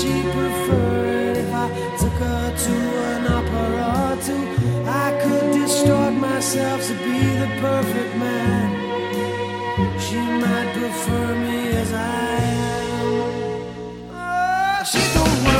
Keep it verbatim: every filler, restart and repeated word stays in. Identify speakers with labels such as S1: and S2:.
S1: she prefer it if I took her to an opera or two? I could distort myself to be the perfect man. She might prefer me as I am. Oh, she don't want